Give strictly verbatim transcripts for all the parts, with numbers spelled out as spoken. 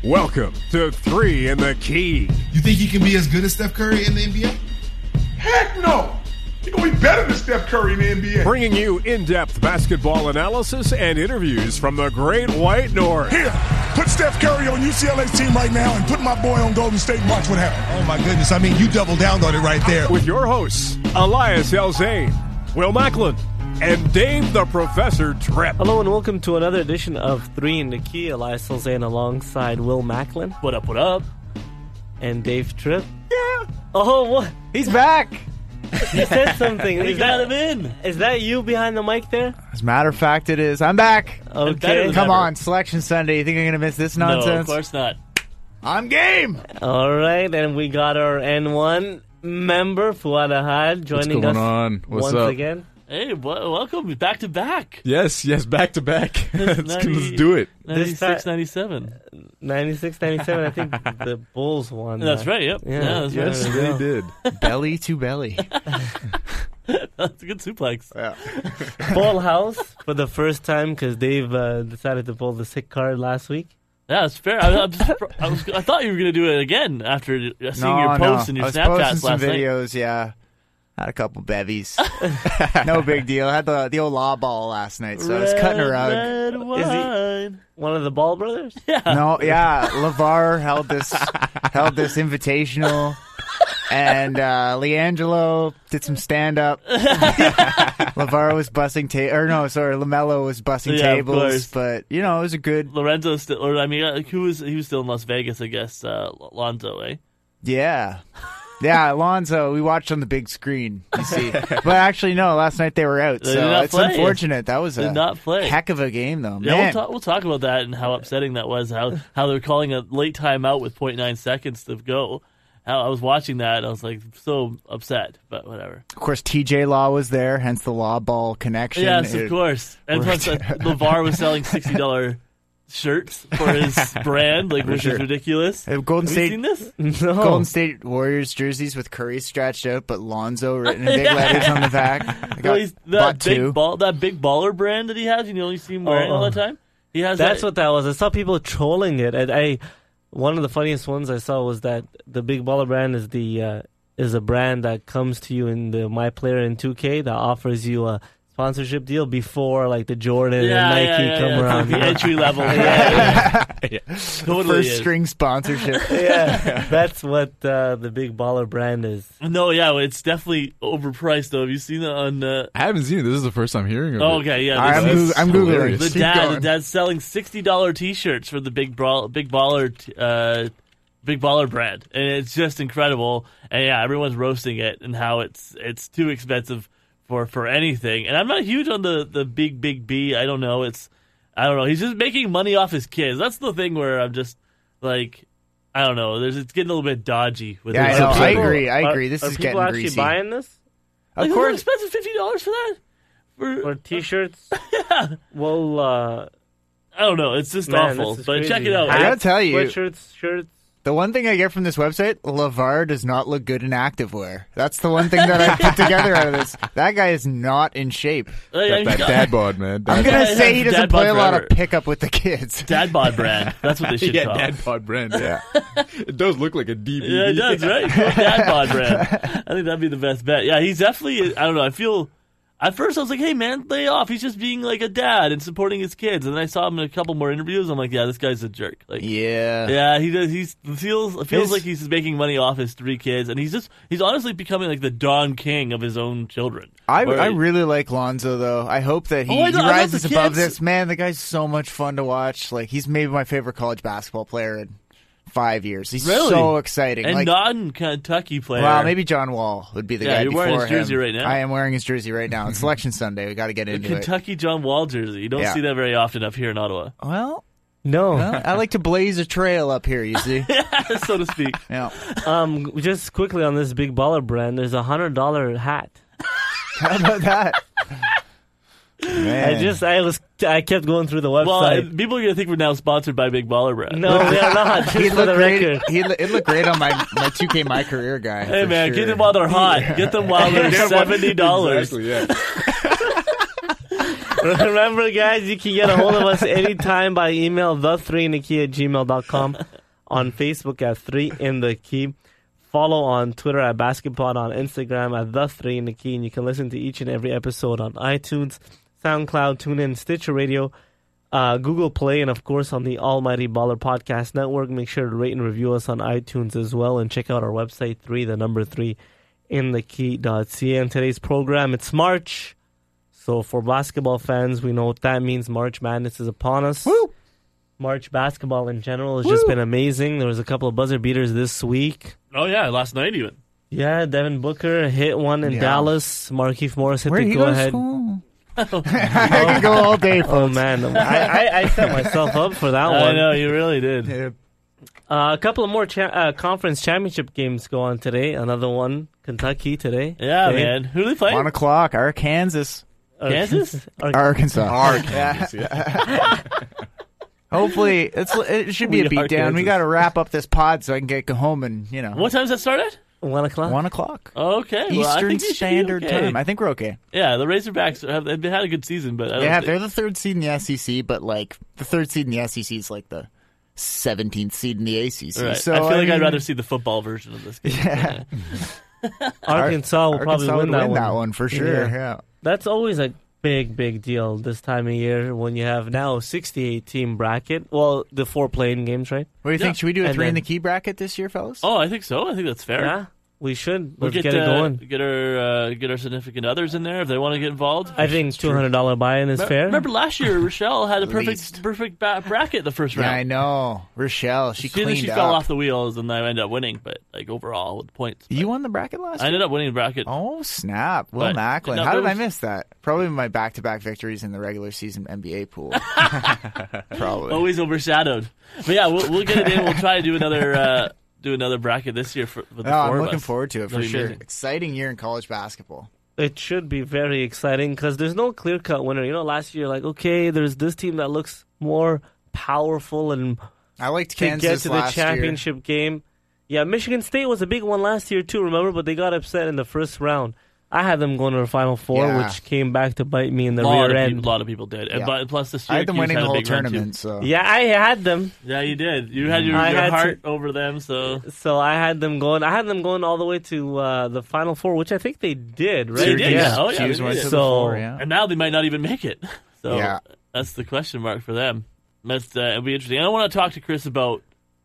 Welcome to Three in the Key. You think he can be as good as Steph Curry in the N B A? Heck no! He's going to be better than Steph Curry in the N B A. Bringing you in-depth basketball analysis and interviews from the Great White North. Here, put Steph Curry on U C L A's team right now and put my boy on Golden State. Watch what happens. Oh, my goodness. I mean, you doubled down on it right there. With your hosts, Elias Elzane, Will Macklin, and Dave the Professor Tripp. Hello and welcome to another edition of Three in the Key. Elias Elzane alongside Will Macklin. What up, what up? And Dave Tripp. Yeah. Oh, what? He's back. He said something. We is got that, him in. Is that you behind the mic there? As a matter of fact, it is. I'm back. Okay. Come ever. on, Selection Sunday. You think I'm going to miss this nonsense? No, of course not. I'm game. All right, and we got our N one member, Fuad Ahad, joining What's going us on? What's once up? again. Hey, w- welcome. Back to back. Yes, yes, back to back. let's, ninety let's do it. ninety-six ninety-seven. ninety-six ninety-seven, I think the Bulls won. That's that. right, yep. Yeah, Yeah, that's Yes, right. they did. Belly to belly. That's a good suplex. Yeah. Full house for the first time because Dave uh, decided to pull the sick card last week. Yeah, it's fair. I, I'm just, I, was, I thought you were going to do it again after seeing no, your posts no. and your I was Snapchats posting some last night. videos, yeah. Had a couple bevies. No big deal. Had the the old law ball last night, so I was cutting a rug. Red wine. One of the Ball brothers? Yeah. No, yeah, LeVar held this held this invitational, and uh, LiAngelo did some stand up. LeVar was bussing ta- or no, sorry, LaMelo was bussing Yeah, of tables, course. but you know it was a good, Lorenzo still, or I mean, uh, who was he was still in Las Vegas, I guess. Uh, Lonzo, eh? yeah. Yeah, Alonzo, we watched on the big screen, you see. But actually, no, last night they were out, They did so not it's play. unfortunate. That was Did a not play. heck of a game, though. Yeah, Man. we'll talk, we'll talk about that and how upsetting that was. How how they're calling a late timeout with point nine seconds to go. How I was watching that, and I was like so upset, but whatever. Of course, T J Law was there, hence the law ball connection. Yes, It- of course. And plus, uh, LeVar was selling sixty dollar shirts for his brand, like which sure. is ridiculous. Uh, Golden Have State, you seen this? No. Golden State Warriors jerseys with Curry stretched out, but Lonzo written in big letters on the back. I got Well, he's, that bought big two. ball, that big baller brand that he has, you only see him wearing Oh, all oh. the time. He has That's that, what that was. I saw people trolling it. And I, one of the funniest ones I saw was that the Big Baller brand is the uh, is a brand that comes to you in the My Player in two K that offers you a sponsorship deal before like the Jordan yeah, and Nike yeah, yeah, come yeah. around. The entry level. yeah, yeah. Totally First is. string sponsorship. Yeah, that's what uh, the Big Baller brand is. No, yeah, it's definitely overpriced though. Have you seen it on? Uh, I haven't seen it. This is the first time hearing of oh, it. okay, yeah. All right, this I'm, is- Goog- I'm hilarious. Googling. The Keep dad, going. the dad's selling sixty dollar T-shirts for the big brawl, big baller, t- uh, big baller brand, and it's just incredible. And yeah, everyone's roasting it and how it's it's too expensive for, for anything. And I'm not huge on the, the big big B. I don't know. It's I don't know. He's just making money off his kids. That's the thing where I'm just like I don't know. There's it's getting a little bit dodgy with Yeah, it. I know. I People- agree. I are- agree. This are is people getting actually greasy. buying this? Like, Of how course. expensive fifty dollars for that? For, Or T-shirts? Well, uh, I don't know. It's just man, awful. this is But crazy. check it out. I gotta Hats, tell you- sweatshirts, shirts. The one thing I get from this website, LeVar does not look good in activewear. That's the one thing that I put together out of this. That guy is not in shape. Uh, yeah, That, that he's got- dad bod, man. I'm Dad gonna Yeah, say he dad doesn't bod play a lot forever. of pickup with the kids. Dad bod brand. That's what they should yeah, call it. dad bod brand. Yeah, it does look like a D V D. Yeah, it does, right? Dad bod brand. I think that'd be the best bet. Yeah, he's definitely. I don't know. I feel. At first, I was like, "Hey, man, lay off. He's just being like a dad and supporting his kids." And then I saw him in a couple more interviews. I'm like, "Yeah, this guy's a jerk." Like, Yeah. yeah, he does. He's feels feels His- like he's making money off his three kids, and he's just he's honestly becoming like the Don King of his own children. I, Where- I really like Lonzo though. I hope that he, Oh, I he know- I love rises the above kids. this. Man, the guy's so much fun to watch. Like he's maybe my favorite college basketball player in five years. He's Really? so exciting. and like, non-Kentucky player. well, maybe John Wall would be the Yeah, guy you're before wearing his him. jersey right now. I am wearing his jersey right now. It's Selection Sunday. We got to get the into Kentucky John Wall jersey. You don't Yeah. see that very often up here in Ottawa, it. Well, No. well, I like to blaze a trail up here. You see? so to speak. Yeah. Um, just quickly on this Big Baller brand, there's a hundred dollar hat. How about that? Man. I just, I was, I kept going through the Well, website. people are gonna think we're now sponsored by Big Baller Brand. no, we are not. Just He for looked the great. record. He lo- it looked great on my my two K My Career guy. Hey for man, sure. get them while they're hot. Get them while they're seventy dollars. Exactly, yeah. Remember, guys, you can get a hold of us anytime by email, the three in the key at gmail dot com, on Facebook at three in the key. Follow on Twitter at Basketpod, on Instagram at the three in the key, and you can listen to each and every episode on iTunes, SoundCloud, TuneIn, Stitcher Radio, uh, Google Play, and of course on the Almighty Baller Podcast Network. Make sure to rate and review us on iTunes as well, and check out our website, three, the number three, in the key dot c a. And today's program, it's March. So for basketball fans, we know what that means. March Madness is upon us. Woo! March basketball in general has Woo! just been amazing. There was a couple of buzzer beaters this week. Oh yeah, last night even. Yeah, Devin Booker hit one in Yeah. Dallas. Markieff Morris hit Where the did he go to go-ahead. school? I could go all day, Oh, folks. man. I, I, I set myself up for that I one. know you really did. Yeah. Uh, a couple of more cha- uh, conference championship games go on today. Another one, Kentucky today. Yeah, Today. man. Who do they play? One o'clock, Arkansas. Uh, Kansas? Ar- Arkansas. Arkansas, yeah. Hopefully, it's, it should be a We are beatdown. We Kansas. got to wrap up this pod so I can get go home and, you know, What time does that start at? One o'clock. one o'clock. Okay, well, I Eastern think they should be Standard okay. Time. I think we're okay. Yeah, the Razorbacks have they've had a good season, but I don't Yeah, think, they're the third seed in the S E C, but like the third seed in the S E C is like the seventeenth seed in the A C C. right. So I feel like mean, I'd rather see the football version of this game. Yeah. Arkansas will probably Arkansas win, would that, win one. that one for sure. Yeah. Yeah. That's always a big, big deal this time of year when you have now a sixty-eight team bracket. Well, the four playing games, right? What do you Yeah. think? Should we do a And three in then- the key bracket this year, fellas? Oh, I think so. I think that's fair. Yeah, we should. We'll Let's get, get, it uh, going. Get our uh, get our significant others in there if they want to get involved. I think two hundred dollars buy-in is Me- fair. Remember last year, Rochelle had a perfect Least. perfect ba- bracket the first Yeah, round. I know. Rochelle, she She, then cleaned she up. fell off the wheels, and I ended up winning. But like overall with points, You won the bracket last I year? ended up winning the bracket. Oh, snap. Will But- Macklin. no, How there did I was- miss that? Probably my back-to-back victories in the regular season N B A pool. Probably. Always overshadowed. But yeah, we'll, we'll get it in. We'll try to do another uh, do another bracket this year for, for the No, four I'm of looking us. forward to it for That'd be sure. amazing. Exciting year in college basketball. It should be very exciting because there's no clear-cut winner. You know, last year, like, okay, there's this team that looks more powerful and I liked to Kansas get to the last championship game. Yeah, Michigan State was a big one last year too, remember? But they got upset in the first round. I had them going to the Final Four, Yeah. which came back to bite me in the A lot, rear of end. people, a lot of people did. And Yeah. but plus the year. I had them Syracuse winning had the a whole big run, too. tournament, so Yeah, I had them. Yeah, you did. You had your, I your had heart over them, so So I had them going. I had them going all the way to uh, the Final Four, which I think they did, right? They did, yeah. Oh, yeah, Hughes they went did. to the So- four, yeah. and now they might not even make it. So Yeah. that's the question mark for them. That's uh, it'll be interesting. I want to talk to Chris about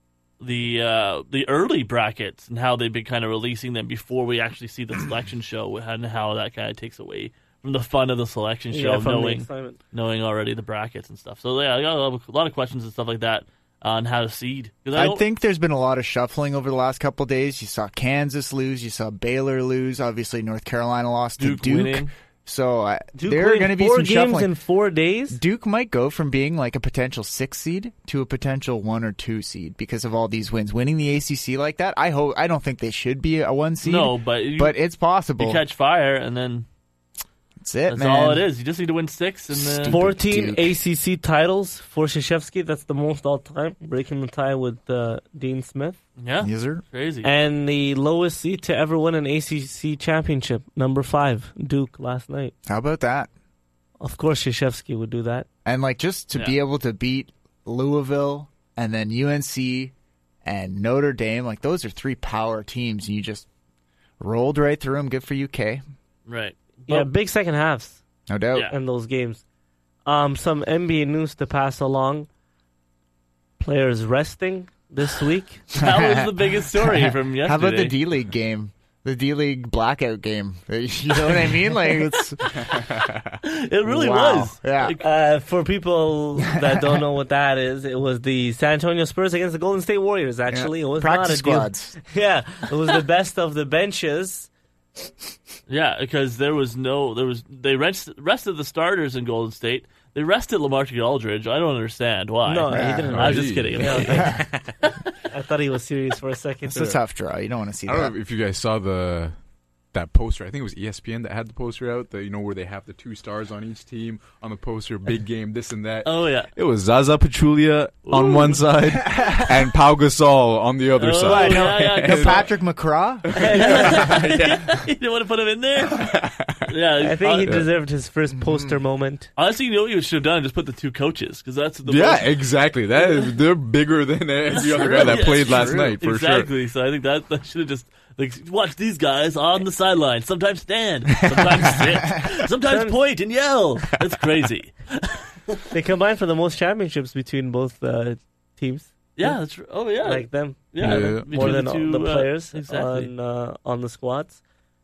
the uh, the early brackets and how they've been kind of releasing them before we actually see the selection show, and how that kind of takes away from the fun of the selection show, Yeah, from the knowing excitement. knowing already the brackets and stuff. So yeah, I got a lot of, a lot of questions and stuff like that on how to seed. 'Cause I, I don't- think there's been a lot of shuffling over the last couple of days. You saw Kansas lose. You saw Baylor lose. Obviously, North Carolina lost Duke to Duke. winning. So uh, Duke there are winning going to be four some games shuffling. in four days. Duke might go from being like a potential six seed to a potential one or two seed because of all these wins. Winning the A C C like that, I hope. I don't think they should be a one seed. No, but you, but it's possible. you catch fire, and then That's it, that's man. all it is. You just need to win six, and then Stupid. fourteen Duke. A C C titles for Krzyzewski. That's the most all time, breaking the tie with uh, Dean Smith. yeah, Yes, sir. crazy. And the lowest seed to ever win an A C C championship, number five, Duke, last night. How about that? Of course, Krzyzewski would do that. And like just to Yeah. be able to beat Louisville and then U N C and Notre Dame, like those are three power teams, and you just rolled right through them. Good for U K, right. Yeah, But- big second halves no doubt. Yeah. in those games. Um, some N B A news to pass along. Players resting this week. That was the biggest story from yesterday. How about the D League game? The D League blackout game. You know what I mean? Like it's It really Wow. was. Yeah. Like, Uh, for people that don't know what that is, it was the San Antonio Spurs against the Golden State Warriors. Actually, it was practice not a deal. squads. Yeah, it was the best of the benches. yeah, because there was no, there was they rest, rested the starters in Golden State. They rested LaMarcus Aldridge. I don't understand why. No, Yeah. he didn't. I was just Gee. kidding. Yeah, okay. I thought he was serious for a second. It's a tough draw. You don't want to see I don't that. know if you guys saw the that poster. I think it was E S P N that had the poster out. The, you know, where they have the two stars on each team on the poster, big game, this and that. Oh yeah, it was Zaza Pachulia on one side and Pau Gasol on the other oh, side. Yeah, yeah, no Patrick McCraw. yeah. You didn't want to put him in there. Yeah, I think he uh, deserved his first poster moment. Honestly, you know what you should have done? Just put the two coaches, because that's the yeah, most... exactly. That is, they're bigger than every other guy that Yeah, played last true. night for exactly. sure. So I think that, that should have just like watch these guys on the sideline. Sometimes stand, sometimes sit, sometimes point and yell. That's crazy. They combined for the most championships between both uh, teams. Yeah, that's oh yeah, like them. Yeah, yeah, yeah. between more than the, all two, the uh, players exactly. on uh, on the squads.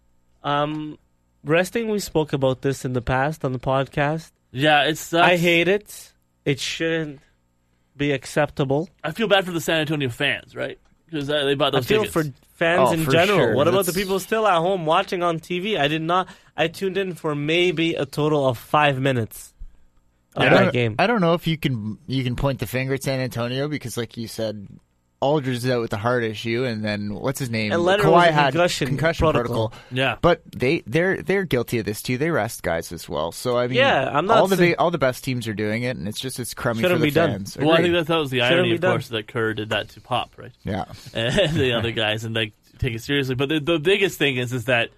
Um, resting. We spoke about this in the past on the podcast. Yeah, it's. I hate it. It shouldn't be acceptable. I feel bad for the San Antonio fans, right? Because uh, they bought those I feel tickets. for fans Oh, in for general. sure. What about That's- the people still at home watching on T V? I did not. I tuned in for maybe a total of five minutes of I that don't, game. I don't know if you can you can point the finger at San Antonio because, like you said, Aldridge is out with the heart issue, and then what's his name? And Leonard Kawhi was a had concussion concussion protocol. protocol. Yeah. But they they're they're guilty of this too. They rest guys as well. So I mean, Yeah, I'm not all the saying- big, all the best teams are doing it, and it's just it's crummy Shouldn't for the be done. fans. Well, I Agreed. think that, that was the Shouldn't irony, be of done. course, that Kerr did that to Pop, right? yeah. And the other guys, and like take it seriously. But the, the biggest thing is, is that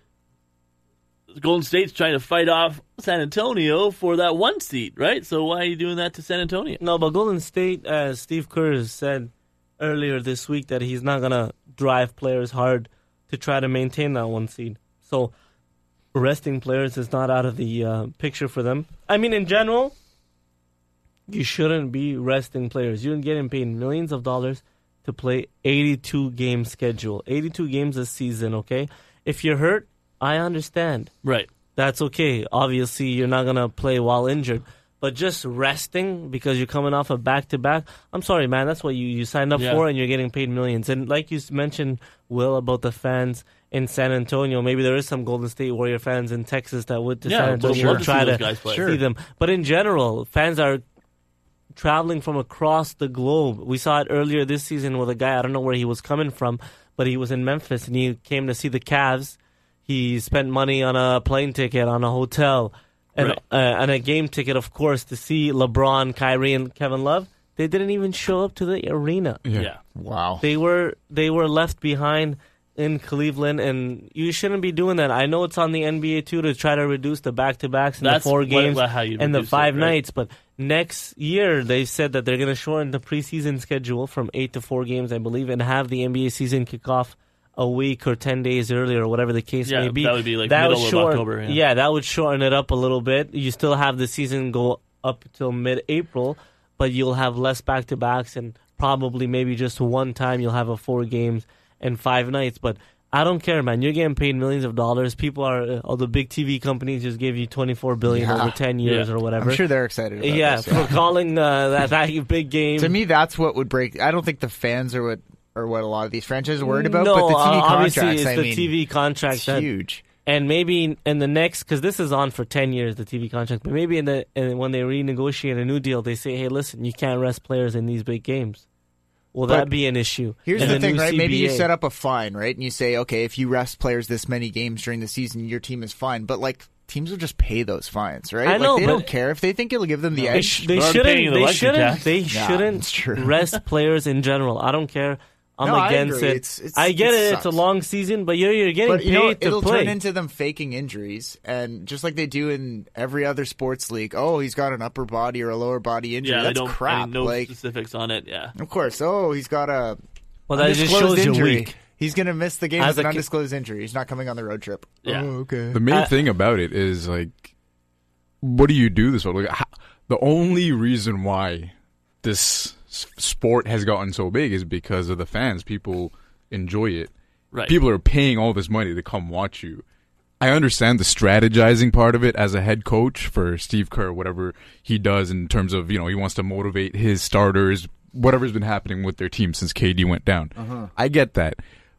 Golden State's trying to fight off San Antonio for that one seat, right? So why are you doing that to San Antonio? No, but Golden State, as Steve Kerr said earlier this week, that he's not gonna drive players hard to try to maintain that one seed. So resting players is not out of the uh, picture for them. I mean, in general, you shouldn't be resting players. You're getting paid millions of dollars to play eighty-two game schedule, eighty-two games a season. Okay, if you're hurt, I understand. Right. That's okay. Obviously, you're not going to play while injured. But just resting because you're coming off a back-to-back, I'm sorry, man. That's what you, you signed up Yeah. for, and you're getting paid millions. And like you mentioned, Will, about the fans in San Antonio, maybe there is some Golden State Warrior fans in Texas that would to Yeah, San would Antonio love and to try see those to guys play. see Sure. them. But in general, fans are traveling from across the globe. We saw it earlier this season with a guy, I don't know where he was coming from, but he was in Memphis, and he came to see the Cavs. He spent money on a plane ticket, on a hotel, and, Right. uh, and a game ticket, of course, to see LeBron, Kyrie, and Kevin Love. They didn't even show up to the arena. Yeah. Yeah. Wow. They were they were left behind in Cleveland, and you shouldn't be doing that. I know it's on the N B A too to try to reduce the back-to-backs and That's the four what- games what- how you and the reduce it, five right? nights, but next year they said that they're going to shorten the preseason schedule from eight to four games, I believe, and have the N B A season kick off a week or ten days earlier, or whatever the case Yeah, may be. that would be like That middle would of shorten- October, yeah. that would shorten it up a little bit. You still have the season go up till mid-April, but you'll have less back-to-backs, and probably maybe just one time you'll have a four games and five nights. But I don't care, man. You're getting paid millions of dollars. People are, uh, all the big T V companies just give you twenty-four billion dollars Yeah. over ten years Yeah. or whatever. I'm sure they're excited about yeah, this. for calling uh, that, that big game. To me, that's what would break. I don't think the fans are what or what a lot of these franchises are worried about. no, but the T V uh, obviously contracts, it's I the mean, T V contract it's that, huge. and maybe in the next, because this is on for ten years, the T V contract. But maybe in the in, when they renegotiate a new deal, they say, "Hey, listen, you can't rest players in these big games." Will But that be an issue? Here's And the thing, new right? Maybe you C B A. set up a fine, right? And you say, okay, if you rest players this many games during the season, your team is fine. But like teams will just pay those fines, right? I know, like, they but- don't care if they think it'll give them the They, edge. sh- they They're already paying shouldn't. the They luxury shouldn't. tax. They Yeah, shouldn't it's true. rest players in general. I don't care. I'm No, I against agree. it. It's- it's- I get it it. It's a sucks. long season, but you're you're getting But you know, paid to it'll play. turn into them faking injuries, and just like they do in every other sports league. Oh, he's got an upper body or a lower body injury. Yeah, they That's don't. crap. I mean, no like, specifics on it. Yeah. of course. Oh, he's got a well, that just undisclosed shows injury. you're weak. He's going to miss the game As with an a ki- undisclosed injury. He's not coming on the road trip. Yeah. Oh, okay. The main Uh, thing about it is like, what do you do this for? Like, how, the only reason why this s- sport has gotten so big is because of the fans. People enjoy it. Right. People are paying all this money to come watch you. I understand the strategizing part of it as a head coach for Steve Kerr, whatever he does in terms of, you know, he wants to motivate his starters, whatever's been happening with their team since K D went down. Uh-huh. I get that.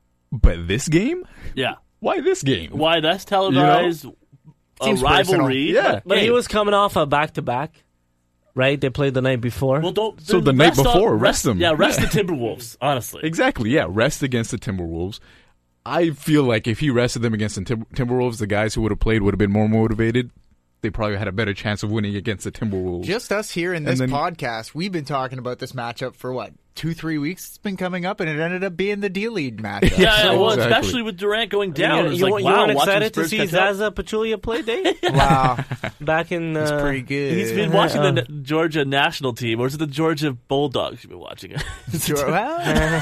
But this game? Yeah. Why this game? Why that's televised? A Seems rivalry. personal. Yeah. But Hey, he was coming off a back to back, right? They played the night before. Well, don't. So then the night rest before, on- rest them. Yeah, rest the Timberwolves. Honestly. Exactly, yeah. Rest against the Timberwolves. I feel like if he rested them against the Tim- Timberwolves, the guys who would have played would have been more motivated. They probably had a better chance of winning against the Timberwolves. Just us here in this And then- podcast, we've been talking about this matchup for what, two, three weeks? It's been coming up, and it ended up being the D-League matchup. Yeah, yeah, well, Exactly. especially with Durant going down. you, It's you, like, you wow, weren't watching excited to Spurs see catch up. Zaza Pachulia play, Dave? Wow, Back in. Uh, it's pretty good. He's been watching Uh, the Georgia national team, or is it the Georgia Bulldogs you've been watching it? It's Sure, well,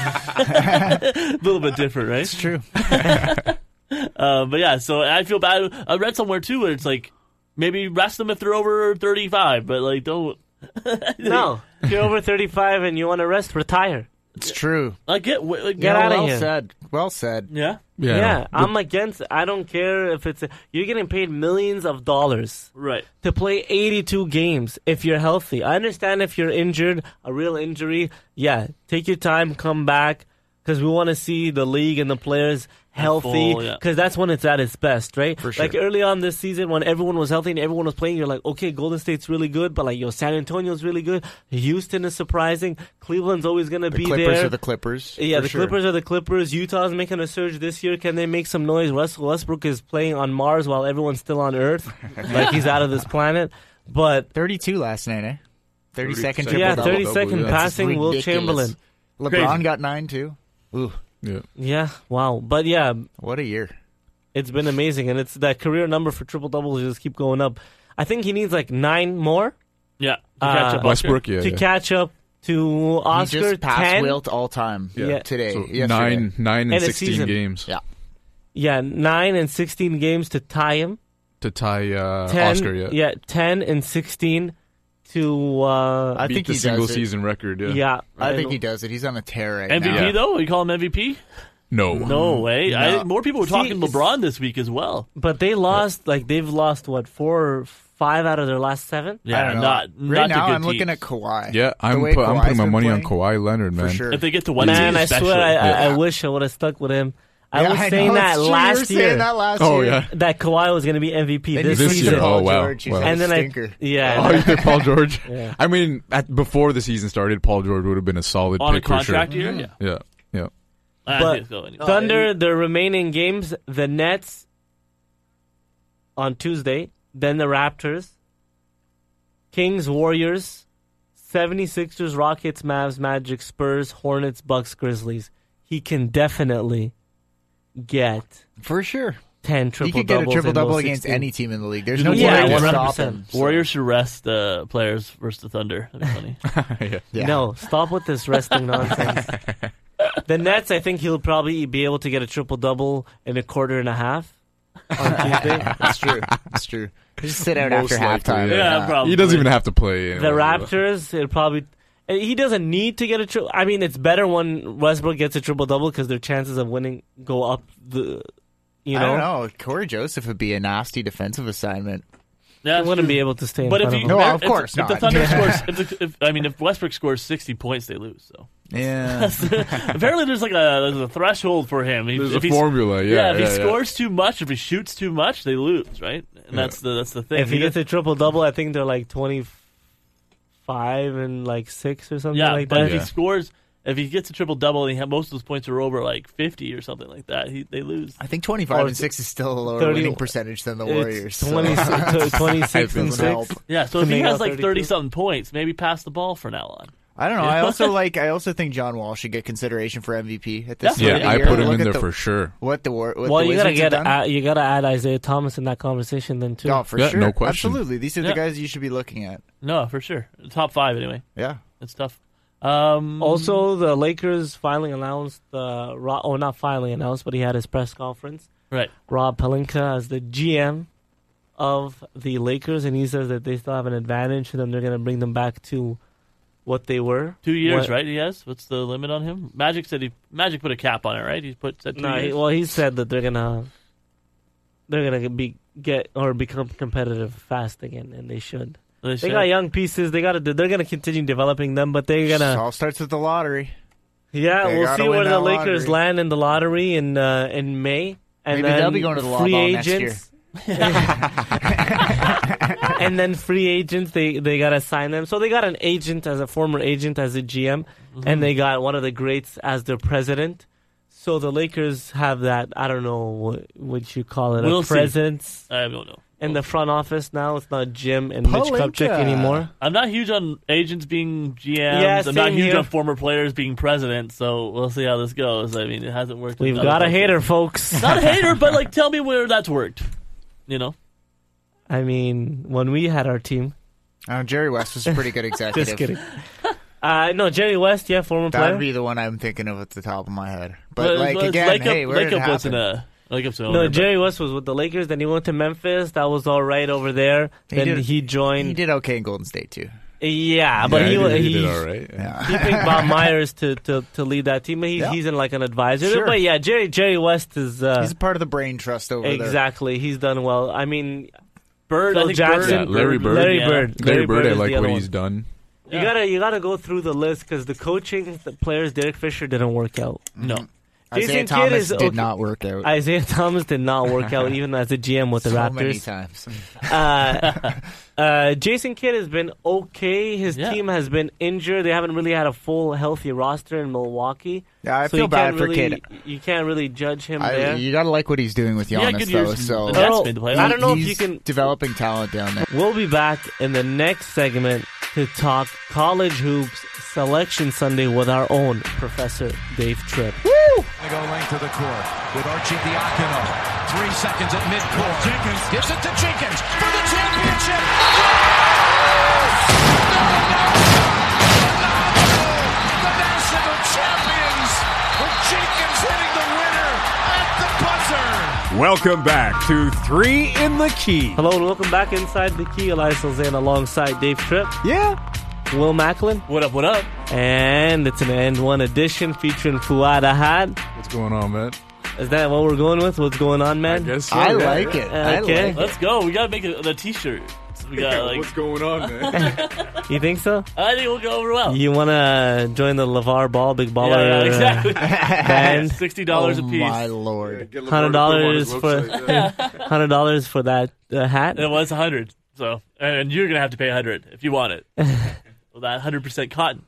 a little bit different, right? it's true. Uh, but yeah, so I feel bad. I read somewhere too where it's like maybe rest them if they're over thirty-five, but like don't. no, if you're over thirty-five and you want to rest, retire. It's true. Like get like, Get Yeah, outta well here. said. Well said. Yeah, yeah, Yeah, no. I'm against. I don't care if it's. A, you're getting paid millions of dollars right. to play eighty-two games if you're healthy. I understand if you're injured, a real injury. Yeah, take your time, come back, because we want to see the league and the players healthy, full, yeah. because that's when it's at its best, right? For sure. Like early on this season when everyone was healthy and everyone was playing, you're like, okay, Golden State's really good, but like, yo, San Antonio's really good. Houston is surprising. Cleveland's always going to The be Clippers there. are the Clippers. Yeah, for the sure. Clippers are the Clippers. Utah's making a surge this year. Can they make some noise? Russell Westbrook is playing on Mars while everyone's still on Earth, like he's out of this planet. But thirty-two last night, eh? thirty-second thirty triple yeah, double. thirty second yeah. passing. That's Will ridiculous. Chamberlain. LeBron Crazy. got nine too. Ooh, yeah. Yeah, wow. But yeah, what a year. it's been amazing, and it's that career number for triple doubles just keep going up. I think he needs like nine more Yeah, to Uh, catch up Oscar. Westbrook, yeah, to yeah. catch up to Oscar. he just passed ten. Wilt all time Yeah. today. So yesterday. nine, nine, and And a sixteen season. games Yeah. Yeah, nine and sixteen games to tie him. to tie uh, Ten, Oscar. Yeah, ten and sixteen to. Uh, I beat think the he single does it. season record. Yeah, yeah, I and- think he does it. He's on a tear right M V P now. Yeah. though? You call him M V P? no, No way. I No. think more people were See, talking LeBron this week as well. But they lost, like, they've lost, what, four or five out of their last seven? Yeah, I don't know. not right not the now. good I'm looking teams. at Kawhi. Yeah, The I'm way put, I'm Kawhi's putting my been money on playing, Kawhi Leonard, man. for sure. If they get to one Man, team, I especially. swear, I, I, Yeah. I wish I would have stuck with him. I Yeah, was I saying know, that it's true. last you were year, saying that last Oh, year. yeah. that Kawhi was going to be M V P Then this you This see year, season. Paul oh, wow, George, he's wow. a And then I, stinker. yeah, Oh, you think Paul George? Yeah. I mean, at, before the season started, Paul George would have been a solid on a pick for sure. contract year. Yeah. Yeah, yeah. I But- think so, anyway. Thunder, the remaining games, the Nets on Tuesday, then the Raptors, Kings, Warriors, seventy-sixers, Rockets, Mavs, Magic, Spurs, Hornets, Bucks, Grizzlies. He can definitely get For sure. ten He triple could get a doubles. triple in those double against sixteen. any team in the league. There's Dude, no the team that Warriors- can one stop hundred percent. him. So- Warriors should rest uh, players versus the Thunder. That'd be funny. yeah. Yeah. No, stop with this resting nonsense. The Nets, I think he'll probably be able to get a triple double in a quarter and a half on Tuesday. That's true. That's true. Just sit out Most after likely, halftime. yeah. Yeah, probably. He doesn't even have to play. you The know, Raptors, it'll probably. and He doesn't need to get a triple. I mean, it's better when Westbrook gets a triple double because their chances of winning go up. The, you I know, don't know. Corey Joseph would be a nasty defensive assignment. Yeah, they it's wouldn't true. be able to stay in But if front you, of him. No, of if- course if, the not. Thunder scores, if, the, if I mean, if Westbrook scores sixty points, they lose. So Yeah. apparently, there's like a there's a threshold for him. He- There's if a he's- formula, yeah. if yeah, he yeah. scores too much, if he shoots too much, they lose, right? And Yeah. that's the that's the thing. If he gets a triple double, I think they're like twenty-five and like six or something yeah, like but that. if Yeah. he scores, if he gets a triple double and he ha- most of those points are over like fifty or something like that, he, they lose. I think twenty-five Or and six is still a lower thirty winning percentage than the It's Warriors. so- twenty, twenty-six and Doesn't help. six. Yeah, so To if he make has out like thirty-two. thirty something points, maybe pass the ball from now on. I don't know. I also like. I also think John Wall should get consideration for M V P at this. Yeah, point of Yeah, the I year. put him Look in at there the- for sure. What the War- what Well, the you gotta Wizards get have done. uh, you gotta add Isaiah Thomas in that conversation then too. Oh, for Yeah, sure. no question. Absolutely. These are the Yeah. guys you should be looking at. No, for sure. Top five anyway. Yeah. It's tough. Um, Also, the Lakers finally announced the Ro- oh, not finally announced, but he had his press conference. right. Rob Pelinka as the G M of the Lakers, and he says that they still have an advantage, and then they're going to bring them back to what they were. Two years, What- right? He has. What's the limit on him? Magic said he Magic put a cap on it, right? He put said two No, he, years. well, he said that they're gonna they're gonna be get or become competitive fast again, and they should. They They said- got young pieces. They got to. They're gonna continue developing them, but they're It gonna. all starts with the lottery. Yeah, They we'll gotta see win where the that Lakers lottery. land in the lottery in uh, in May, and Maybe then they'll be going to the free Law Ball next agents. And then free agents, they they gotta sign them. So they got an agent as a former agent as a G M, Mm-hmm. and they got one of the greats as their president. So the Lakers have that, I don't know what, what you call it, We'll a see. presence I don't know. in the front office now. It's not Jim and Mitch Palinka. Kupchak anymore. I'm not huge on agents being G Ms. Yeah, I'm not same huge here. on former players being president, so we'll see how this goes. I mean, it hasn't worked. in We've other got a places. hater, folks. Not a hater, but like, tell me where that's worked. You know? I mean, when we had our team. Uh, Jerry West was a pretty good executive. Just kidding. Uh, no, Jerry West, yeah, former That player. would be the one I'm thinking of at the top of my head. But, Well, like, well, again, Lake hey, Up, where Lake did it Up wasn't happen? a Lake Up's an No, owner, but- Jerry West was with the Lakers. Then he went to Memphis. That was all right over there. He then did- he joined. He did okay in Golden State, too. Yeah, but Yeah, he, he, did, he he, did all right. Yeah. he picked Bob Myers to, to, to lead that team. He, Yeah. He's in like an advisor. Sure. But yeah, Jerry Jerry West is uh, He's a part of the brain trust over there. exactly. He's done well. I mean, Bird, Phil I think Jackson, Yeah, Larry Bird. Larry yeah. Bird, Larry Bird, I is like the other what one. he's done. You Yeah. gotta you gotta go through the list because the coaching, the players, Derek Fisher didn't work out. No. Jason Isaiah Kidd Thomas is did okay. not work out. Isaiah Thomas did not work out even as a G M with the so many Raptors. times. Uh, uh, Jason Kidd has been okay. His Yeah. team has been injured. They haven't really had a full healthy roster in Milwaukee. Yeah, I so feel you bad can't for really, Kidd. You can't really judge him I, there. you gotta like what he's doing with Yeah, Giannis, good though. years. So The Nets Earl, made the playoffs. I don't know if he's you can. developing talent down there. We'll be back in the next segment to talk college hoops selection Sunday with our own Professor Dave Tripp. They go length to the court with Archie Diacono. Three seconds at midcourt. Jenkins gives it to Jenkins for the championship. The national champions with Jenkins hitting the winner at the buzzer. Welcome back to Three in the Key. Hello and welcome back inside the key. Elias Salzan alongside Dave Tripp, Yeah. Will Macklin, What up, what up? and it's an End One edition featuring Fuad Ahad. What's going on, man? Is that what we're going with? What's going on, man? I guess so, I yeah, like yeah. it. I Okay. like it. Let's go. We gotta make a, the t-shirt. So we got like, What's going on, man? You think so? I think we'll go over well. You want to join the LeVar Ball, Big Baller yeah, yeah, exactly. band? Sixty dollars oh a piece. my lord. Hundred dollars for hundred dollars for that uh, hat. And it was a hundred. So, and you're gonna have to pay a hundred if you want it. Well, that hundred percent cotton.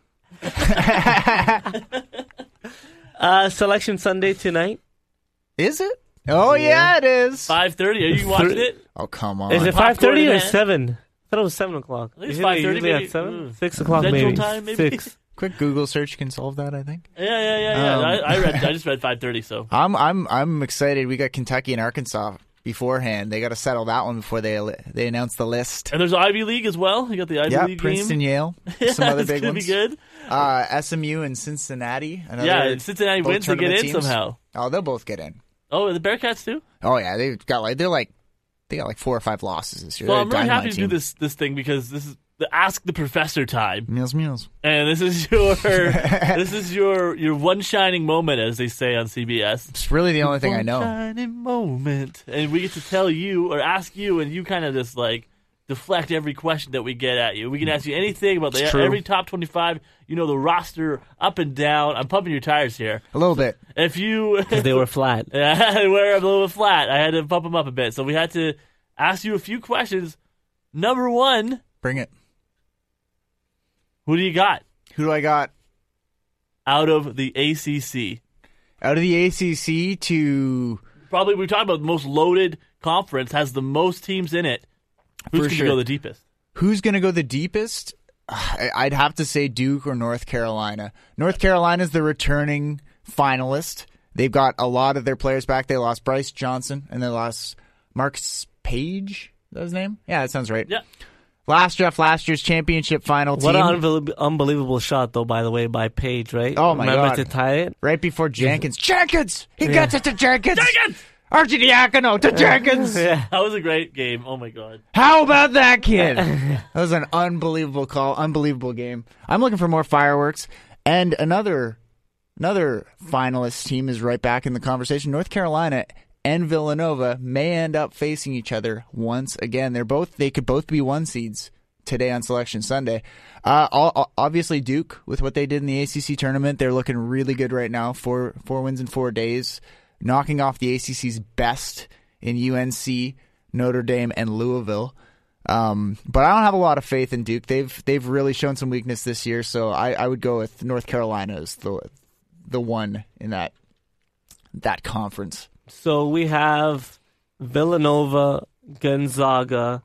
Uh, Selection Sunday tonight. Is it? Oh, yeah, it is. Five thirty. Are you watching it? Oh, come on. Is it popcorn five thirty in or hand. seven? I thought it was seven o'clock. I think it's Usually- 5:30 usually maybe. at seven, Mm. six o'clock Central maybe. time, maybe? Six. Quick Google search can solve that, I think. Yeah, yeah, yeah, yeah. Um, I, I read. I just read five thirty. So I'm I'm I'm excited. We got Kentucky and Arkansas beforehand. They got to settle that one before they they announce the list. and there's Ivy League as well. You got the Ivy Yeah, League Princeton, game. Yale, Yeah, some other it's big gonna ones. be good. Uh, S M U and Cincinnati. Another, Yeah, and Cincinnati both wins to get tournament in teams. somehow. Oh, they'll both get in. Oh, the Bearcats too. Oh yeah, they've got like they're like they got like four or five losses this year. Well, They're I'm a really dynamite happy to do team. this this thing because this is the Ask the Professor time, Meals, meals. and this is your this is your your one shining moment, as they say on C B S. It's really the only thing I One know. shining moment, and we get to tell you or ask you, and you kind of just like deflect every question that we get at you. We can ask you anything about the, It's true. every top twenty-five. You know the roster up and down. I'm pumping your tires here. A little bit. If you Because they were flat. Yeah, we're a little flat. I had to pump them up a bit. So we had to ask you a few questions. Number one, Bring it. who do you got Who do I got out of the A C C? out of the A C C to? Probably we talked about the most loaded conference, has the most teams in it. Who's For going to sure. go the deepest? Who's going to go the deepest? I- I'd have to say Duke or North Carolina. North Carolina's the returning finalist. They've got a lot of their players back. They lost Bryce Johnson and they lost Marcus Page. Is that his name? Yeah, that sounds right. Yeah. Last draft, last year's championship final team. What an unbelievable, unbelievable shot, though, by the way, by Page, right? Oh, my Remember God. to tie it? Right before Jenkins. Jenkins! He Yeah. gets it to Jenkins! Jenkins! Archie Diacono to Jenkins! Yeah. That was a great game. Oh, my God. How about that kid? That was an unbelievable call, unbelievable game. I'm looking for more fireworks. And another another finalist team is right back in the conversation. North Carolina and Villanova may end up facing each other once again. They're both they could both be one seeds today on Selection Sunday. Uh, all, obviously Duke with what they did in the A C C tournament, they're looking really good right now. Four four wins in four days, knocking off the A C C's best in U N C, Notre Dame, and Louisville. Um, but I don't have a lot of faith in Duke. They've they've really shown some weakness this year, so I, I would go with North Carolina as the the one in that that conference. So we have Villanova, Gonzaga,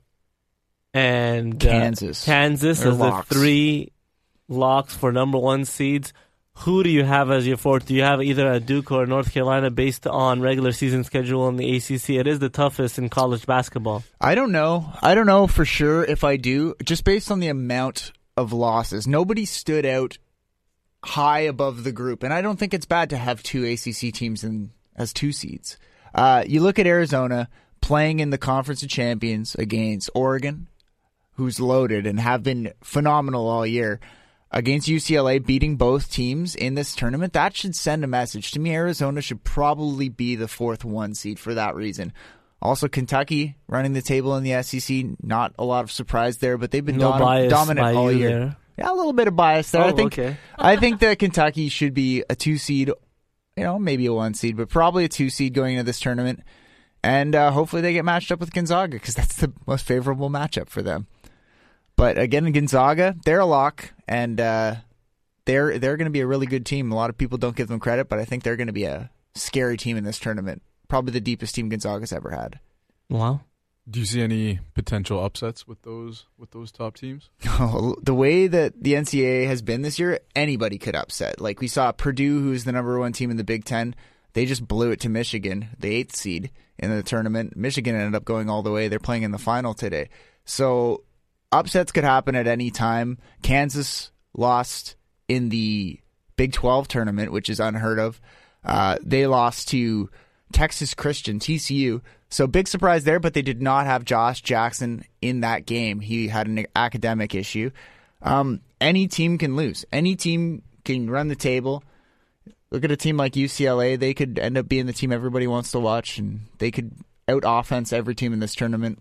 and uh, Kansas. Kansas Or as locks. the three locks for number one seeds. Who do you have as your fourth? Do you have either a Duke or North Carolina based on regular season schedule in the A C C? It is the toughest in college basketball. I don't know. I don't know for sure if I do, just based on the amount of losses. Nobody stood out high above the group, and I don't think it's bad to have two A C C teams in as two seeds. Uh, you look at Arizona playing in the Conference of Champions against Oregon, who's loaded and have been phenomenal all year, against U C L A, beating both teams in this tournament. That should send a message. To me, Arizona should probably be the fourth one seed for that reason. Also, Kentucky running the table in the S E C, not a lot of surprise there, but they've been No dom- bias dominant by all you year. there. Yeah, a little bit of bias there. Oh, I think okay. I think that Kentucky should be a two seed, you know, maybe a one seed, but probably a two seed going into this tournament. And uh, hopefully they get matched up with Gonzaga because that's the most favorable matchup for them. But again, Gonzaga, they're a lock, and uh, they're they're going to be a really good team. A lot of people don't give them credit, but I think they're going to be a scary team in this tournament. Probably the deepest team Gonzaga's ever had. Wow. Do you see any potential upsets with those with those top teams? The way that the N C double A has been this year, anybody could upset. Like we saw Purdue, who's the number one team in the Big Ten, they just blew it to Michigan, the eighth seed in the tournament. Michigan ended up going all the way. They're playing in the final today. So upsets could happen at any time. Kansas lost in the Big twelve tournament, which is unheard of. Uh, they lost to Texas Christian, T C U. So big surprise there, but they did not have Josh Jackson in that game. He had an academic issue. Um, any team can lose. Any team can run the table. Look at a team like U C L A. They could end up being the team everybody wants to watch, and they could out-offense every team in this tournament.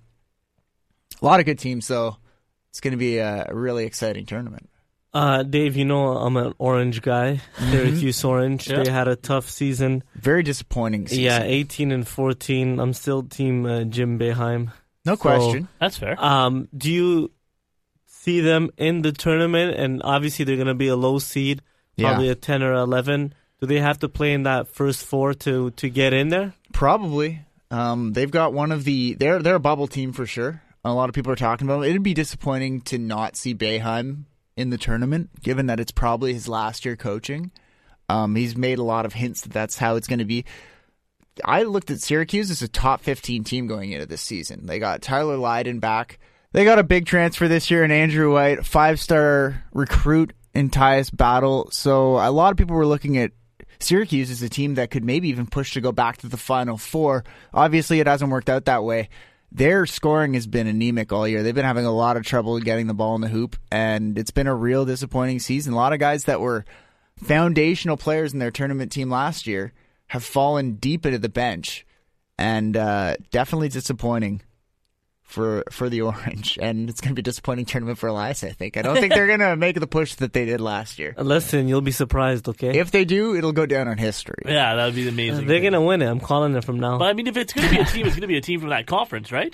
A lot of good teams, though. It's going to be a really exciting tournament. Uh, Dave, you know I'm an Orange guy. Syracuse Orange. Yeah. They had a tough season. Very disappointing season. Yeah, eighteen and fourteen. I'm still team uh, Jim Boeheim. No So, question. That's fair. Um, do you see them in the tournament? And obviously they're going to be a low seed, probably Yeah. a ten or eleven. Do they have to play in that first four to, to get in there? Probably. Um, they've got one of the... They're, they're a bubble team for sure. A lot of people are talking about it. It'd be disappointing to not see Boeheim in the tournament, given that it's probably his last year coaching. Um, he's made a lot of hints that that's how it's going to be. I looked at Syracuse as a top fifteen team going into this season. They got Tyler Lydon back. They got a big transfer this year in Andrew White, five-star recruit in Tyus Battle. So a lot of people were looking at Syracuse as a team that could maybe even push to go back to the Final Four. Obviously, it hasn't worked out that way. Their scoring has been anemic all year. They've been having a lot of trouble getting the ball in the hoop, and it's been a real disappointing season. A lot of guys that were foundational players in their tournament team last year have fallen deep into the bench, and uh, definitely disappointing for for the Orange. And it's going to be a disappointing tournament for Elias, I think. I don't think they're going to make the push that they did last year. Listen, you'll be surprised, okay? If they do, it'll go down on history. Yeah, that would be amazing. They're going to win it. I'm calling it from now. But I mean, if it's going to be a team, it's going to be a team from that conference, right?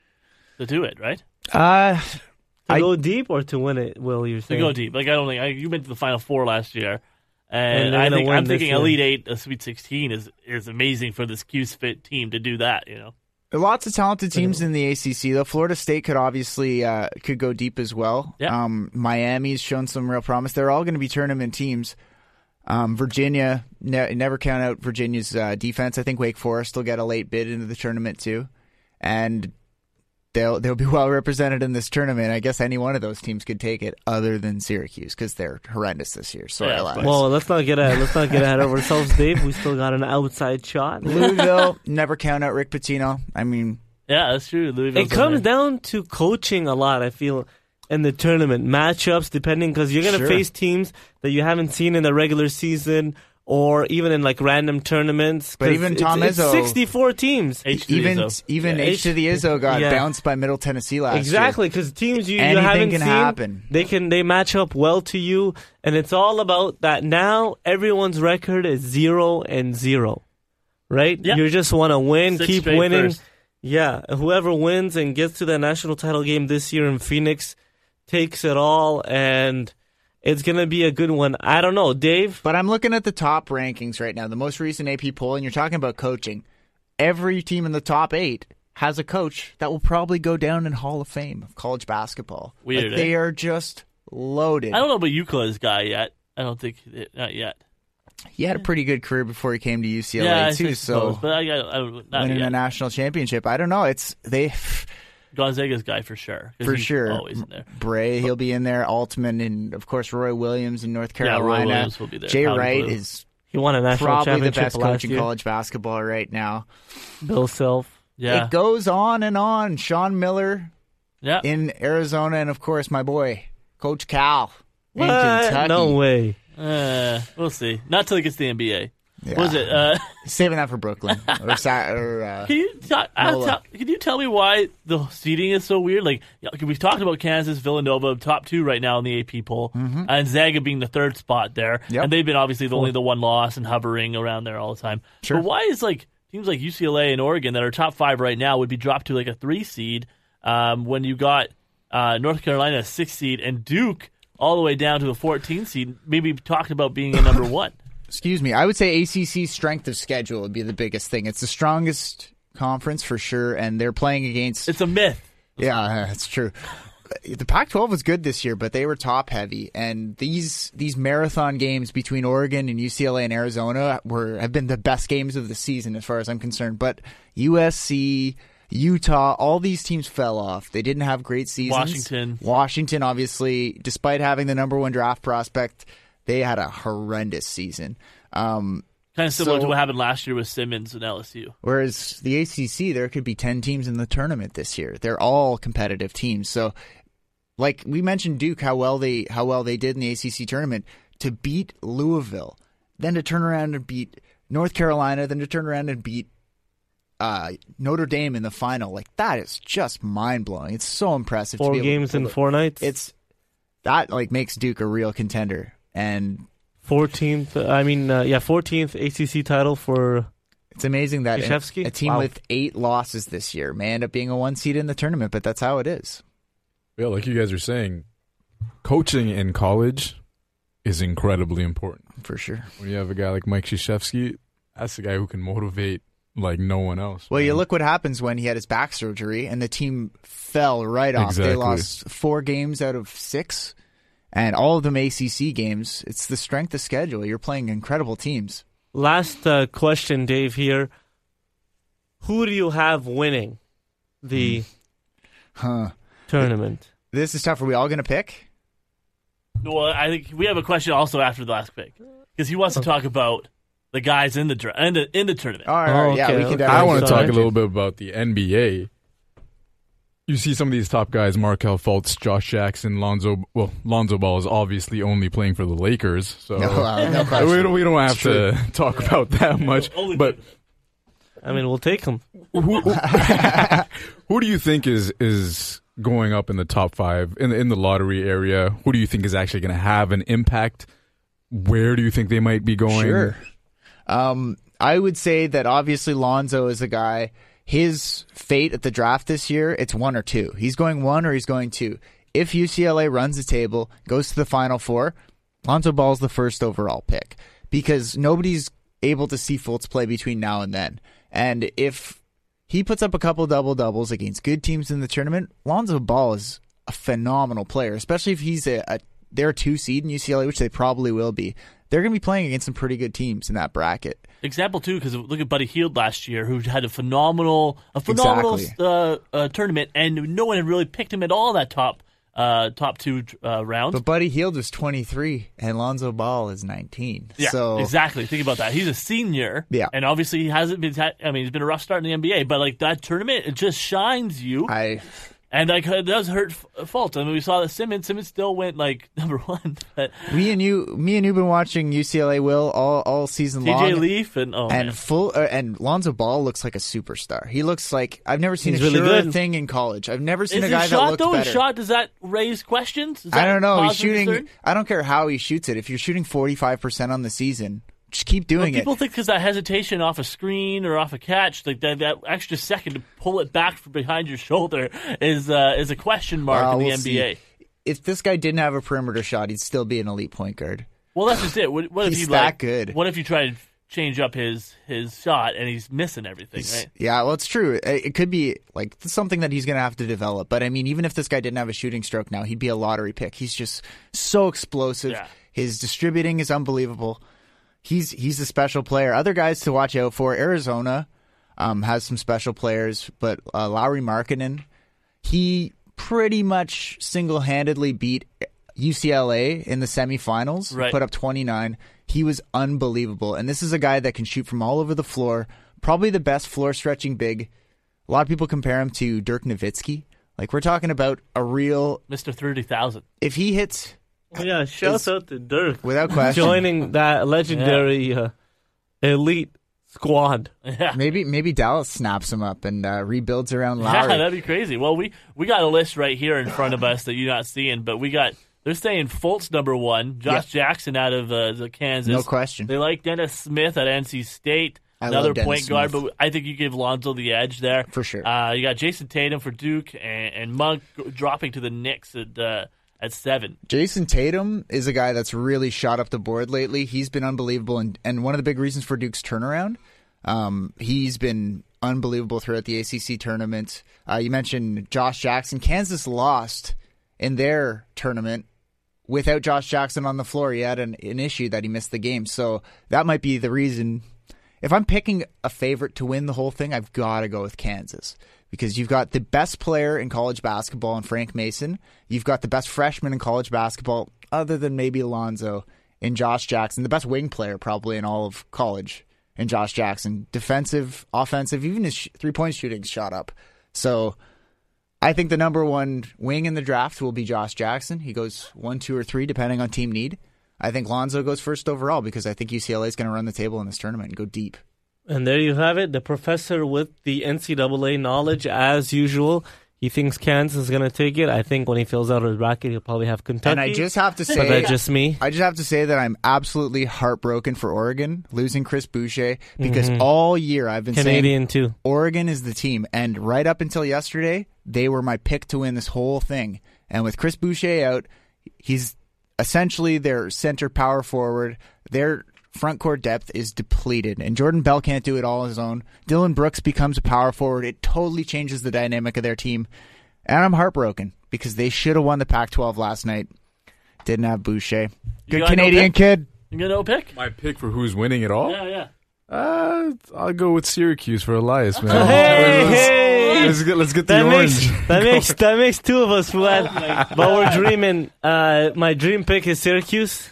To do it, right? Uh, to I- go deep or to win it, Will, you're To saying? go deep. Like I don't think I, you went to the Final Four last year, And and, they're I gonna think win I'm this thinking year. Elite Eight, a Sweet Sixteen is is amazing for this Q-Fit team to do that. You know, Lots of talented teams in the A C C, though. Florida State could obviously uh, could go deep as well. Yeah. Um, Miami's shown some real promise. They're all going to be tournament teams. Um, Virginia, ne- never count out Virginia's uh, defense. I think Wake Forest will get a late bid into the tournament too, and they'll they'll be well represented in this tournament. I guess any one of those teams could take it, other than Syracuse, because they're horrendous this year. Sorry, Yeah, of lads. course. Well, let's not get ahead. Let's not get ahead of ourselves, Dave. We still got an outside shot. Louisville, never count out Rick Pitino. I mean, yeah, that's true. Louisville's It comes in there. down to coaching a lot, I feel, in the tournament. Matchups, depending, because you're going to Sure. face teams that you haven't seen in the regular season or even in like random tournaments. But 'cause even it's- Tom it's Izzo- sixty-four teams. H three even Izzo. even Yeah, H to the Izzo got yeah. bounced by Middle Tennessee last year. Exactly, because teams you, you Anything haven't can seen, happen. they can they match up well to you, and it's all about that. Now everyone's record is zero and zero, right? Yeah. You just want to win, Six keep straight winning. first. Yeah, whoever wins and gets to the national title game this year in Phoenix takes it all, and it's going to be a good one. I don't know, Dave. But I'm looking at the top rankings right now, the most recent A P poll, and you're talking about coaching. Every team in the top eight has a coach that will probably go down in Hall of Fame of college basketball. Weird, Like, they eh? are just loaded. I don't know about UCLA's guy yet. I don't think not yet. He had a pretty good career before he came to U C L A Yeah, I too. think So but I, I, I don't- not winning yet. a national championship, I don't know. It's they Gonzaga's guy for sure. 'cause for he's sure. always in there. Bray, he'll be in there. Altman, and of course Roy Williams in North Yeah, Roy Carolina. Williams will be there. Jay Powder Wright Blue. is He won a national probably the championship best last coach in year. college basketball right now. Bill Self. Yeah, It goes on and on. Sean Miller yeah. in Arizona, and of course my boy Coach Cal in What? Kentucky. No way. Uh, we'll see. Not till he gets to the N B A. Yeah. What was it? Uh, Saving that for Brooklyn or, Sa- or uh, can you ta- I'll Nola. tell, can you tell me why the seating is so weird? Like you know, we've talked about Kansas, Villanova, top two right now in the A P poll, Mm-hmm. and Zaga being the third spot there, Yep. and they've been obviously the only the one loss and hovering around there all the time. Sure. But why is like teams like U C L A and Oregon that are top five right now would be dropped to like a three seed um, when you got uh, North Carolina a six seed and Duke all the way down to a fourteen seed? Maybe talked about being a number one. excuse me, I would say A C C's strength of schedule would be the biggest thing. It's the strongest conference for sure, and they're playing against. It's a myth. Yeah, that's true. The Pac twelve was good this year, but they were top heavy, and these these marathon games between Oregon and U C L A and Arizona were have been the best games of the season as far as I'm concerned. But U S C, Utah, all these teams fell off. They didn't have great seasons. Washington. Washington, obviously, despite having the number one draft prospect, they had a horrendous season. Um, Kind of similar So- to what happened last year with Simmons and L S U. Whereas the A C C, there could be ten teams in the tournament this year. They're all competitive teams. So, like we mentioned, Duke, how well they how well they did in the A C C tournament, to beat Louisville, then to turn around and beat North Carolina, then to turn around and beat uh, Notre Dame in the final. Like that is just mind blowing. It's so impressive. Four to be able to games pull in it. four nights. It's that like makes Duke a real contender. And fourteenth. I mean, uh, yeah, fourteenth A C C title for. it's amazing that a, Krzyzewski? a team Wow. with eight losses this year may end up being a one seed in the tournament, but that's how it is. Yeah, like you guys are saying, coaching in college is incredibly important. For sure. When you have a guy like Mike Krzyzewski, that's the guy who can motivate like no one else. Well, you man. look what happens when he had his back surgery and the team fell right off. They Exactly. lost four games out of six, and all of them A C C games. It's the strength of schedule. You're playing incredible teams. Last uh, question, Dave. Here, who do you have winning the Huh. tournament? This is tough. Are we all going to pick? Well, I think we have a question also after the last pick because he wants to talk about the guys in the dra- in the in the tournament. All right, all right. Oh, yeah, okay, we can okay. definitely I want to Sorry. talk a little bit about the N B A. You see some of these top guys, Markelle Fultz, Josh Jackson, Lonzo. Well, Lonzo Ball is obviously only playing for the Lakers, so No, uh, no we question. don't, we don't have It's true. to talk about that much. Only But I mean, we'll take them. who, who, who do you think is is going up in the top five in the, in the lottery area? Who do you think is actually going to have an impact? Where do you think they might be going? Sure. Um, I would say that obviously Lonzo is a guy. His fate at the draft this year, it's one or two. He's going one or he's going two. If U C L A runs the table, goes to the Final Four, Lonzo Ball's the first overall pick because nobody's able to see Fultz play between now and then. And if he puts up a couple double-doubles against good teams in the tournament, Lonzo Ball is a phenomenal player, especially if he's a, a they're two seed in U C L A, which they probably will be. They're going to be playing against some pretty good teams in that bracket. Example too, because look at Buddy Hield last year, who had a phenomenal, a phenomenal Exactly. uh, uh, tournament, and no one had really picked him at all that top, uh, top two uh, rounds. But Buddy Hield was twenty-three and Lonzo Ball is nineteen. Yeah, so exactly. Think about that. He's a senior, Yeah. and obviously he hasn't been. I mean, he's been a rough start in the N B A, but like that tournament, it just shines you, I and like it does hurt F- Fultz. I mean, we saw that Simmons, Simmons still went like number one, but me and you me and you've been watching U C L A Will all, all season T J long. Leaf and oh and man. full uh, and Lonzo Ball looks like a superstar. He looks like I've never seen He's a really surer good. thing in college. I've never seen Is a guy his that shot looked though? better. His shot, does that raise questions? Is I that don't know. He's cause for shooting. concern? I don't care how he shoots it. If you're shooting forty-five percent on the season, just keep Well, doing people it. think because that hesitation off a screen or off a catch, like that, that extra second to pull it back from behind your shoulder is uh, is a question mark Well, in the we'll N B A. see. if this guy didn't have a perimeter shot, he'd still be an elite point guard. Well, that's just it. What, what if He's you that like, good. What if you try to change up his his shot and he's missing everything, right? Yeah, well, it's true. It, it could be like something that he's going to have to develop. But I mean, even if this guy didn't have a shooting stroke now, he'd be a lottery pick. He's just so explosive. Yeah. His distributing is unbelievable. He's he's a special player. Other guys to watch out for. Arizona um, has some special players, but uh, Lauri Markkanen, he pretty much single-handedly beat U C L A in the semifinals. Right. Put up twenty-nine. He was unbelievable. And this is a guy that can shoot from all over the floor. Probably the best floor-stretching big. A lot of people compare him to Dirk Nowitzki. Like, we're talking about a real... Mister thirty thousand. If he hits... Oh, yeah, shouts out to Dirk. Without question. Joining that legendary uh, elite squad. Yeah. Maybe maybe Dallas snaps him up and uh, rebuilds around Yeah, Lowry. that'd be crazy. Well, we, we got a list right here in front of us that you're not seeing, but we got... They're saying Fultz number one, Josh Yeah. Jackson out of uh, the Kansas. No question. They like Dennis Smith at N C State, I another love Dennis point guard, Smith. but I think you give Lonzo the edge there. For sure. Uh, you got Jason Tatum for Duke and, and Monk dropping to the Knicks at uh, at seven. Jason Tatum is a guy that's really shot up the board lately. He's been unbelievable, and, and one of the big reasons for Duke's turnaround, um, he's been unbelievable throughout the A C C tournament. Uh, you mentioned Josh Jackson. Kansas lost in their tournament without Josh Jackson on the floor. He had an, an issue that he missed the game, so that might be the reason. If I'm picking a favorite to win the whole thing, I've got to go with Kansas. Because you've got the best player in college basketball in Frank Mason. You've got the best freshman in college basketball, other than maybe Alonzo, in Josh Jackson. The best wing player probably in all of college in Josh Jackson. Defensive, offensive, even his sh- three-point shooting's shot up. So I think the number one wing in the draft will be Josh Jackson. He goes one, two, or three, depending on team need. I think Lonzo goes first overall because I think U C L A is going to run the table in this tournament and go deep. And there you have it, the professor with the N C double A knowledge, as usual. He thinks Kansas is going to take it. I think when he fills out his bracket, he'll probably have Kentucky. And I just have to say, but that's just me. I just have to say that I'm absolutely heartbroken for Oregon losing Chris Boucher because Mhm. all year I've been Canadian saying too. Oregon is the team, and right up until yesterday, they were my pick to win this whole thing. And with Chris Boucher out, he's essentially their center power forward. Their front court depth is depleted, and Jordan Bell can't do it all on his own. Dylan Brooks becomes a power forward. It totally changes the dynamic of their team. And I'm heartbroken because they should have won the Pac twelve last night. Didn't have Boucher. Good got no Canadian pick? kid. You got no pick? My pick for who's winning it all? Yeah, yeah. Uh, I'll go with Syracuse for Elias, man. Hey, let's, hey. let's get let's get the That orange. makes that makes that makes two of us, Fuad. But we're dreaming. Uh, my dream pick is Syracuse.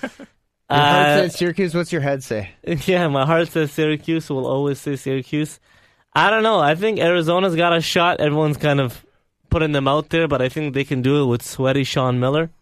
Your heart Uh, says Syracuse. What's your head say? Yeah, my heart says Syracuse. Will always say Syracuse. I don't know. I think Arizona's got a shot. Everyone's kind of putting them out there, but I think they can do it with sweaty Sean Miller.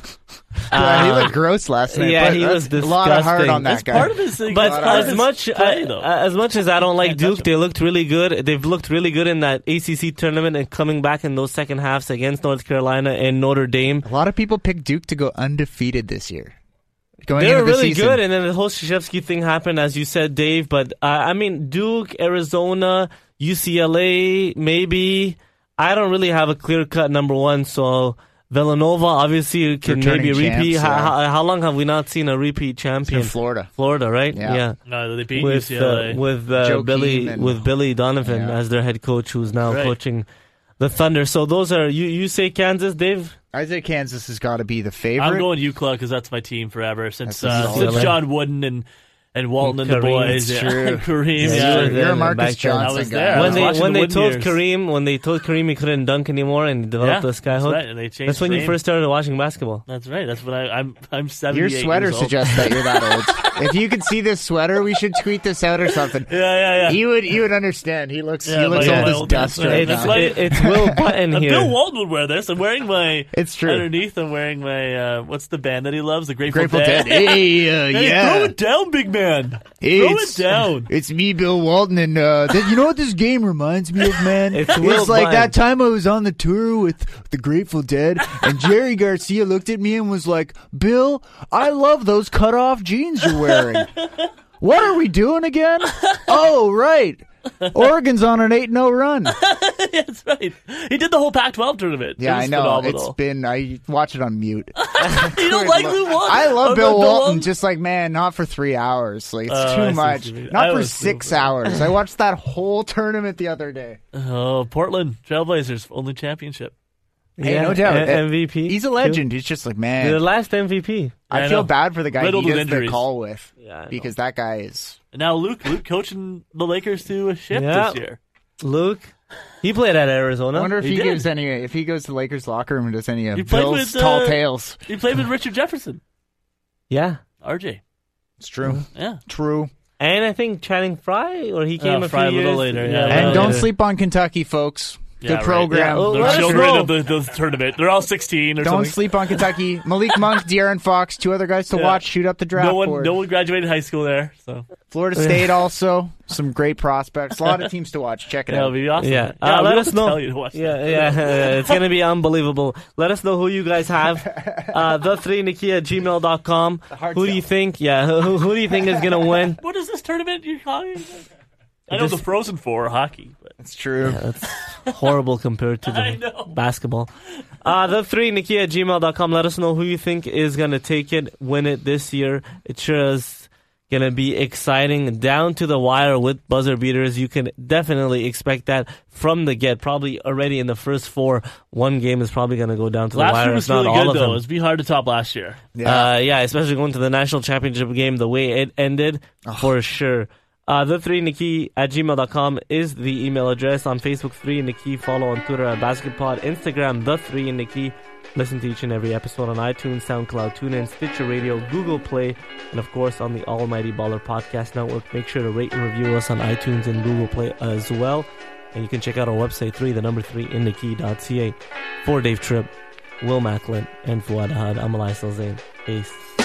Yeah, he Uh, looked gross last night. yeah, but he that's was a lot of heart disgusting. on that That's guy. part of his thing. But Part of as his much play, I, though. as much as I don't like Can't touch Duke, they looked really good. They've looked really good in that A C C tournament and coming back in those second halves against North Carolina and Notre Dame. A lot of people picked Duke to go undefeated this year. Going They were into the really season. good, and then the whole Krzyzewski thing happened, as you said, Dave. But uh, I mean, Duke, Arizona, U C L A, maybe. I don't really have a clear cut number one. So Villanova obviously can Returning maybe repeat. champs, how, yeah. how, how long have we not seen a repeat champion? in Florida. Florida, right? Yeah. No, they beat With U C L A. uh, with uh, Joakim Billy and- with Billy Donovan Yeah. as their head coach, who's now Right. coaching the Thunder. So those are you. You say Kansas, Dave? I think Kansas has got to be the favorite. I'm going UCLA because that's my team forever since That's uh, solid. since John Wooden and and Walton and, Kareem, the boys. it's Yeah. true. Kareem, Yeah, yeah. you were You're there a Marcus back then. Johnson I was guy. there. I when was they watching when the they Wooden told years. Kareem when they told Kareem he couldn't dunk anymore and he developed Yeah, the sky that's hook. right, and they changed That's when the you name. first started watching basketball. That's right. That's when I, I'm I'm Your seventy-eight sweater years old. suggests that you're that old. If you could see this sweater, we should tweet this out or something. Yeah, yeah, yeah. You would you would understand. He looks Yeah, he looks my- old my as old dust man. right It's, now. like- it- it's Will Button Uh, here. Bill Walton would wear this. I'm wearing my. It's true. Underneath, I'm wearing my. Uh, what's the band that he loves? The Grateful, Grateful Dead. Hey, uh, Hey, yeah. throw it down, big man. Hey, throw it it's- down. It's me, Bill Walton, and uh, th- you know what this game reminds me of, man? It's Will like Button. that time I was on the tour with the Grateful Dead, and Jerry Garcia looked at me and was like, "Bill, I love those cut-off jeans you're wearing. What are we doing again? Oh, right. Oregon's on an eight and oh run. Yeah, that's right. He did the whole Pac twelve tournament. Yeah, It was I know. phenomenal. It's been. I watch it on mute. You don't like Lou Walton? I love Oh, Bill Bill Walton. Walton? Just like, man, not for three hours. Like, it's Oh, I see too what much. you mean. Not I for was six so- hours. I watched that whole tournament the other day. Oh, Portland Trailblazers only championship. Hey, Yeah, no doubt. a- That- M V P. He's a legend. He's just like, The man. last M V P. I I feel know. bad for the guy Riddled he with gets the injuries. call with. Yeah, I know. Because that guy is. And now Luke, Luke coaching the Lakers to a ship Yeah. this year. Luke, he played at Arizona. I wonder if He he, did. gives any. If he goes to the Lakers locker room and does any of He played Bill's with, tall uh, tales. He played with Richard Jefferson, Yeah. R J. It's true. Yeah. True. And I think Channing Frye, or he came Oh, a Frye a few little years later, yeah. And Yeah, don't later. sleep on Kentucky, folks. Yeah, Good right. program. Yeah, oh, They're let us children know. of the, the tournament. They're all sixteen or Don't something. sleep on Kentucky. Malik Monk, De'Aaron Fox, two other guys to Yeah. watch. Shoot up the draft No one, board. no one graduated high school there, so Florida State also some great prospects. A lot of teams to watch. Check it that out. would be awesome. Yeah, yeah uh, we let don't us have to know. Tell you to watch yeah, that. yeah, yeah, it's gonna be unbelievable. Let us know who you guys have. Uh, the three Nikki at gmail dot com. hard Who do you sell. think? Yeah, who, who do you think is gonna win? What is this tournament you're calling? I know Just- the Frozen Four are hockey, but It's true. That's horrible compared to I the know. basketball. Uh, the three Nikki at gmail dot com. Let us know who you think is gonna take it, win it this year. It sure is gonna be exciting, down to the wire with buzzer beaters. You can definitely expect that from the get. Probably already in the first four, one game is probably gonna go down to the last wire. year if was not really all good of though. them. It'd be hard to top last year. Yeah. Uh, yeah, especially going to the national championship game the way it ended, for sure. Uh, the three Nikki at gmail dot com is the email address. On Facebook, three Nikki. Follow on Twitter at BasketPod. Instagram, the three Nikki. Listen to each and every episode on iTunes, SoundCloud, TuneIn, Stitcher Radio, Google Play, and of course on the Almighty Baller Podcast Network. Make sure to rate and review us on iTunes and Google Play as well. And you can check out our website, three, the number three, in Nikki dot c a. For Dave Tripp, Will Macklin, and Fuad Ahad, I'm Elias Salzain. Peace.